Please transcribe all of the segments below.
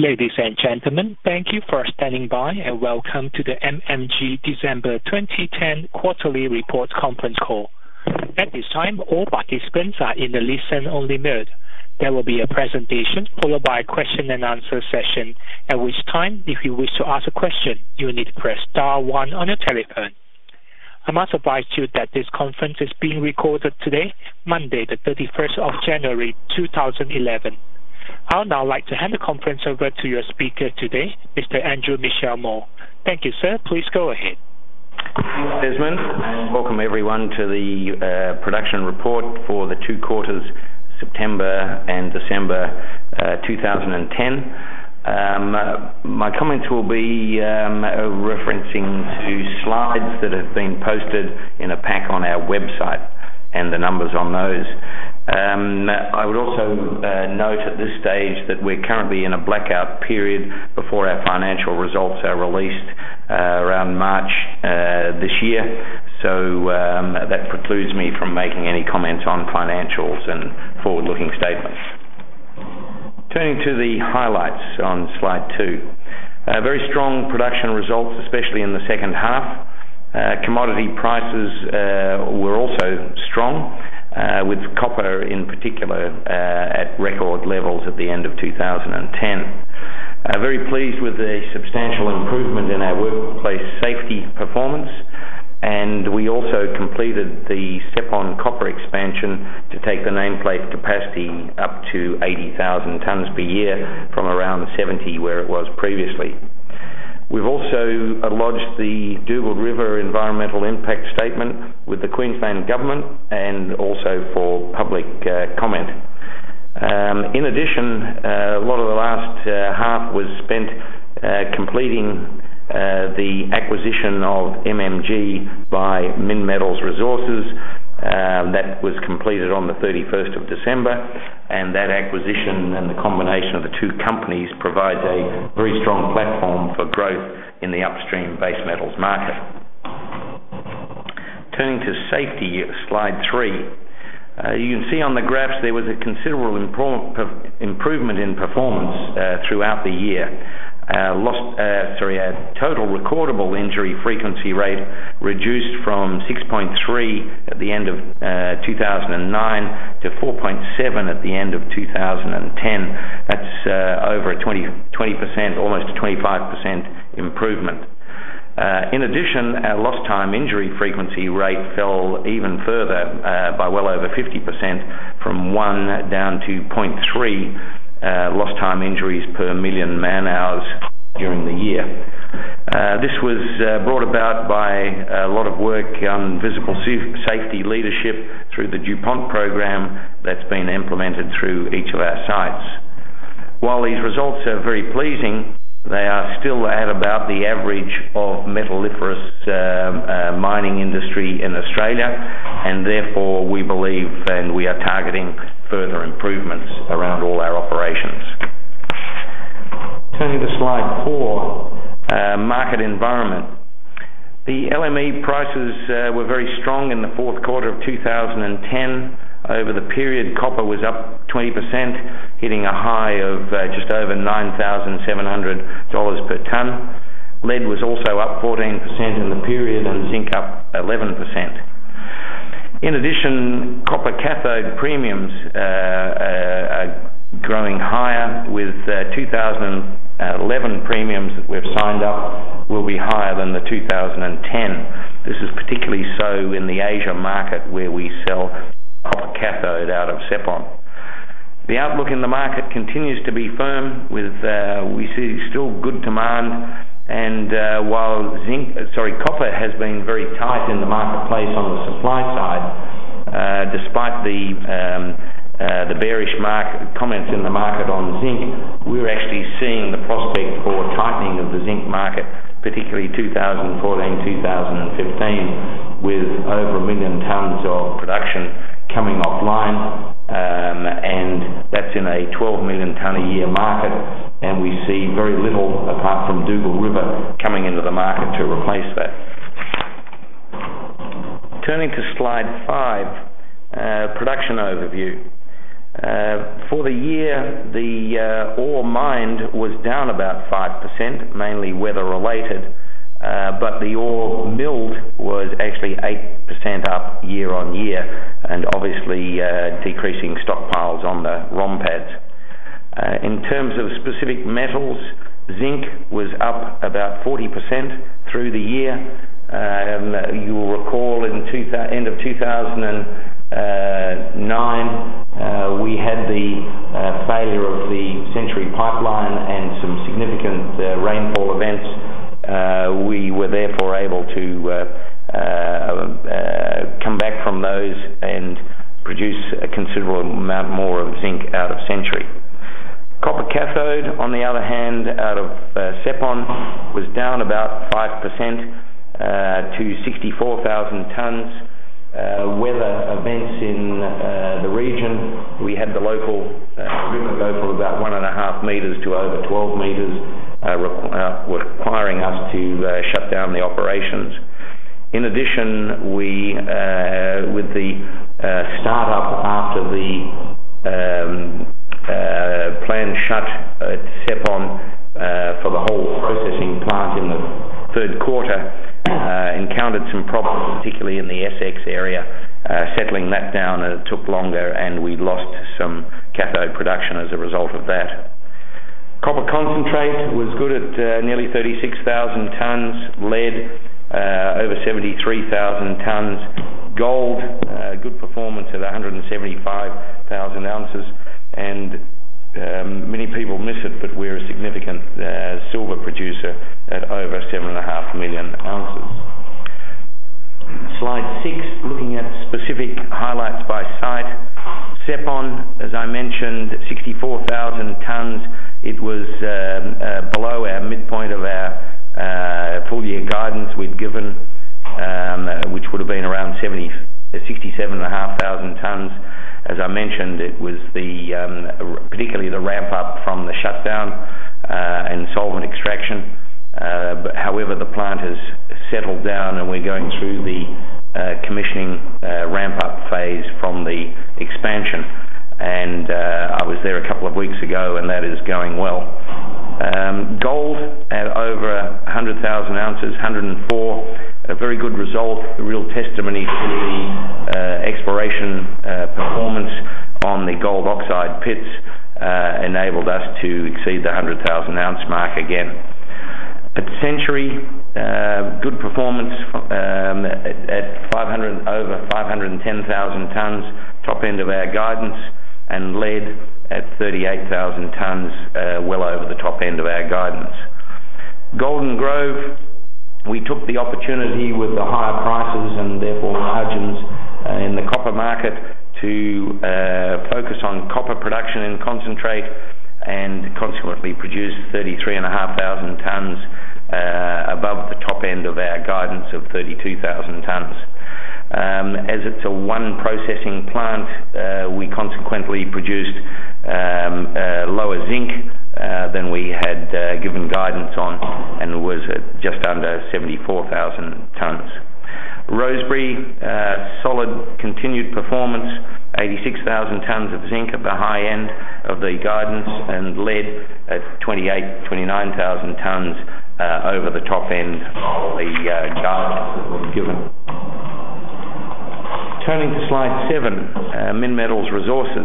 Ladies and gentlemen, thank you for standing by and welcome to the MMG December 2010 quarterly report conference call. At this time, all participants are in the listen-only mode. There will be a presentation followed by a question and answer session, at which time, if you wish to ask a question, you will need to press star 1 on your telephone. I must advise you that this conference is being recorded today, Monday the 31st of January 2011. I would now like to hand the conference over to your speaker today, Mr. Andrew Michel-Moore. Thank you, sir. Please go ahead. Desmond, and welcome everyone to the production report for the 2 quarters, September and December 2010. My comments will be referencing to slides that have been posted in a pack on our website and the numbers on those. I would also note at this stage that we're currently in a blackout period before our financial results are released around March this year, so that precludes me from making any comments on financials and forward-looking statements. Turning to the highlights on slide 2. Very strong production results, especially in the second half. Commodity prices were also strong, with copper in particular at record levels at the end of 2010. Very pleased with the substantial improvement in our workplace safety performance, and we also completed the Sepon copper expansion to take the nameplate capacity up to 80,000 tonnes per year from around 70 where it was previously. We've also lodged the Dugald River Environmental Impact Statement with the Queensland Government and also for public comment. In addition, a lot of the last half was spent completing the acquisition of MMG by Minmetals Resources. That was completed on the 31st of December, and that acquisition and the combination of the 2 companies provides a very strong platform for growth in the upstream base metals market. Turning to safety, slide 3. You can see on the graphs there was a considerable improvement in performance throughout the year. Our total recordable injury frequency rate reduced from 6.3 at the end of 2009 to 4.7 at the end of 2010. That's over a 20%, almost a 25% improvement. In addition, our lost time injury frequency rate fell even further by well over 50%, from 1 down to 0.3 lost time injuries per million man hours during the year. This was brought about by a lot of work on visible safety leadership through the DuPont program that's been implemented through each of our sites. While these results are very pleasing, they are still at about the average of metalliferous mining industry in Australia, and therefore we believe and we are targeting further improvements around all our operations. Turning to slide 4, market environment. The LME prices were very strong in the 4th quarter of 2010. Over the period, copper was up 20%, hitting a high of just over $9,700 per tonne. Lead was also up 14% in the period, and zinc up 11%. In addition, copper cathode premiums are growing higher, with 2011 premiums that we've signed up will be higher than the 2010. This is particularly so in the Asia market, where we sell copper cathode out of Sepon. The outlook in the market continues to be firm, with we see still good demand, and while copper has been very tight in the marketplace on the supply side, despite the bearish market comments in the market on zinc, we're actually seeing the prospect for tightening of the zinc market, particularly 2014-2015, with over 1 million tonnes of production coming offline, and that's in a 12 million tonne a year market, and we see very little apart from Dugald River coming into the market to replace that. Turning to slide 5, production overview. For the year, the ore mined was down about 5%, mainly weather-related, but the ore milled was actually 8% up year on year, and obviously decreasing stockpiles on the ROM pads. In terms of specific metals, zinc was up about 40% through the year. You'll recall in end of 2009, we had the failure of the Century Pipeline and some significant rainfall events. We were therefore able to come back from those and produce a considerable amount more of zinc out of Century. Copper cathode, on the other hand, out of Sepon, was down about 5% to 64,000 tonnes. Weather events in the region, we had the local river go from about 1.5 metres to over 12 metres, requiring us to shut down the operations. In addition, we, with the start-up after the planned shut at Sepon for the whole processing plant in the third quarter, encountered some problems, particularly in the Essex area, settling that down, and it took longer, and we lost some cathode production as a result of that. Copper concentrate was good at nearly 36,000 tonnes, lead over 73,000 tonnes, gold, good performance at 175,000 ounces, and many people miss it, but we're a significant silver producer at over 7.5 million ounces. Slide 6, looking at specific highlights by site. Sepon, as I mentioned, 64,000 tonnes. It was below our midpoint of our full year guidance we'd given, which would have been around 67,500 tonnes. As I mentioned, it was particularly the ramp up from the shutdown and solvent extraction. However, the plant has settled down, and we're going through the commissioning ramp up phase from the expansion. And I was there a couple of weeks ago, and that is going well. Gold at over 100,000 ounces, 104, a very good result, a real testimony to the exploration performance on the gold oxide pits, enabled us to exceed the 100,000 ounce mark again. At Century, good performance at over 510,000 tonnes, top end of our guidance, and lead at 38,000 tonnes, well over the top end of our guidance. Golden Grove, we took the opportunity with the higher prices and therefore margins in the copper market to focus on copper production and concentrate, and consequently produced 33,500 tonnes, above the top end of our guidance of 32,000 tonnes. As it's a one processing plant, we consequently produced lower zinc than we had given guidance on, and was at just under 74,000 tonnes. Rosebery, solid continued performance, 86,000 tonnes of zinc at the high end of the guidance, and lead at 29,000 tonnes over the top end of the guidance that was given. Turning to slide 7, Minmetals Resources.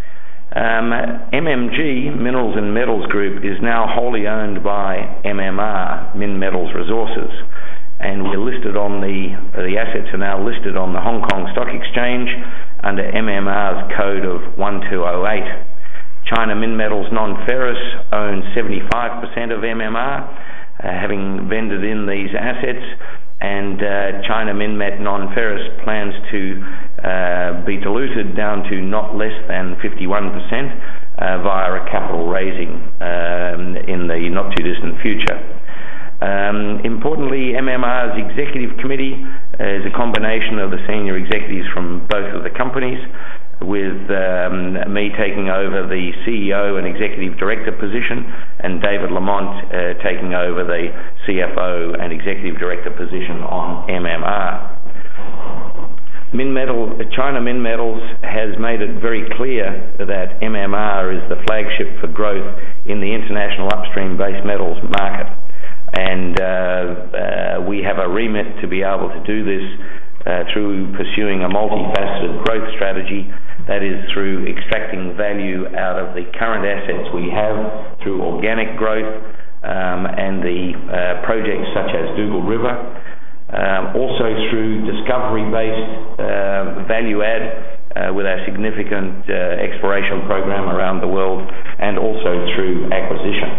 MMG, Minerals and Metals Group, is now wholly owned by MMR, Minmetals Resources, and we're listed on the assets are now listed on the Hong Kong Stock Exchange under MMR's code of 1208. China Minmetals Non-Ferrous owns 75% of MMR, having vended in these assets, and China Minmet Non-Ferrous plans to be diluted down to not less than 51% via a capital raising in the not too distant future. Importantly, MMR's executive committee is a combination of the senior executives from both of the companies, with me taking over the CEO and executive director position, and David Lamont taking over the CFO and executive director position on MMR. China Minmetals has made it very clear that MMR is the flagship for growth in the international upstream base metals market. And we have a remit to be able to do this through pursuing a multifaceted growth strategy, that is through extracting value out of the current assets we have through organic growth and the projects such as Dugald River, also through discovery-based value add with our significant exploration program around the world, and also through acquisition.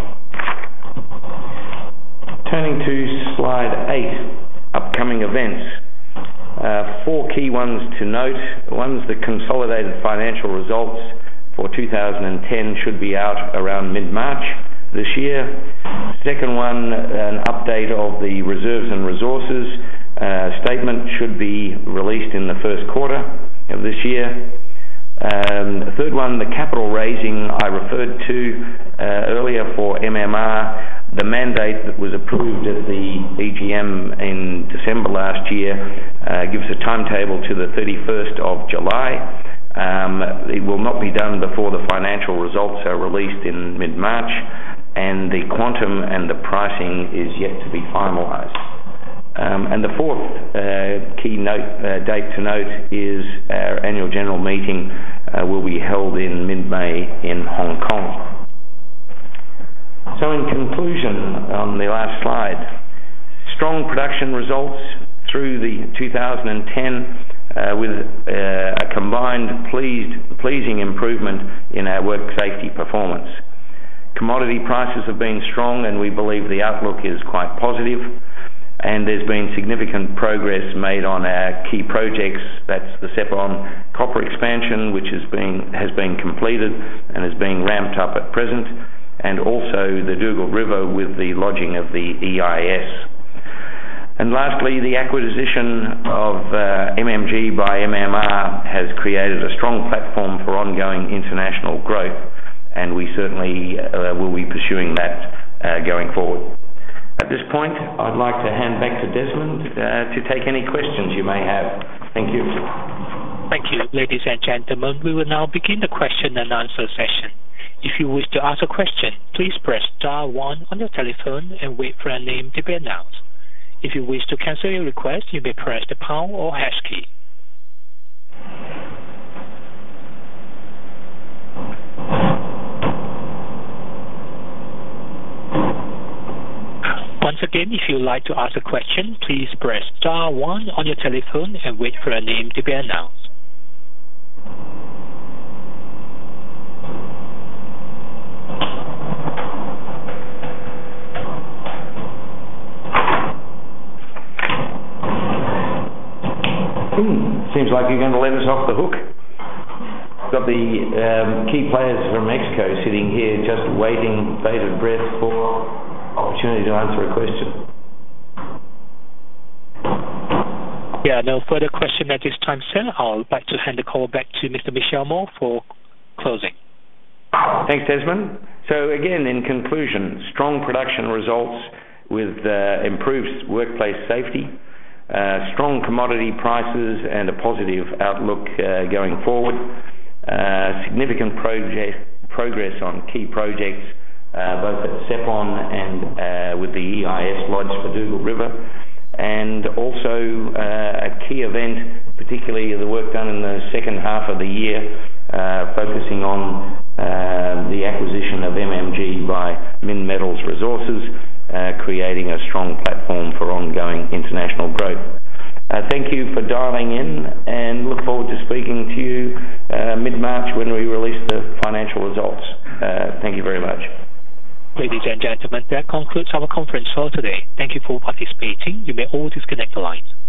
Turning to slide 8, upcoming events. 4 key ones to note. One's the consolidated financial results for 2010 should be out around mid-March this year. Second one, an update of the reserves and resources statement should be released in the first quarter of this year. The third one, the capital raising I referred to earlier for MMR. The mandate that was approved at the EGM in December last year gives a timetable to the 31st of July. It will not be done before the financial results are released in mid-March, and the quantum and the pricing is yet to be finalised. And the fourth key date to note is our annual general meeting will be held in mid-May in Hong Kong. So in conclusion, on the last slide, strong production results through the 2010 with a combined pleasing improvement in our work safety performance. Commodity prices have been strong, and we believe the outlook is quite positive, and there's been significant progress made on our key projects. That's the Sepon copper expansion, which has been completed and is being ramped up at present, and also the Dugald River with the lodging of the EIS. And lastly, the acquisition of MMG by MMR has created a strong platform for ongoing international growth, and we certainly will be pursuing that going forward. At this point, I'd like to hand back to Desmond to take any questions you may have. Thank you. Thank you, ladies and gentlemen. We will now begin the question and answer session. If you wish to ask a question, please press star 1 on your telephone and wait for a name to be announced. If you wish to cancel your request, you may press the pound or hash key. Once again, if you'd like to ask a question, please press star 1 on your telephone and wait for a name to be announced. Seems like you're going to let us off the hook. Got the key players from Mexico sitting here just waiting, bated breath, for opportunity to answer a question. Yeah, no further question at this time, sir. I'll like to hand the call back to Mr. Michel Moore for closing. Thanks, Desmond. So again, in conclusion, strong production results with improved workplace safety, strong commodity prices and a positive outlook going forward, significant progress on key projects both at Sepon and with the EIS lodge for Dugald River, and also a key event, particularly the work done in the second half of the year, focusing on the acquisition of MMG by Minmetals Resources, creating a strong platform for ongoing international growth. Thank you for dialing in, and look forward to speaking to you mid-March when we release the financial results. Thank you very much. Ladies and gentlemen, that concludes our conference call today. Thank you for participating. You may all disconnect the lines.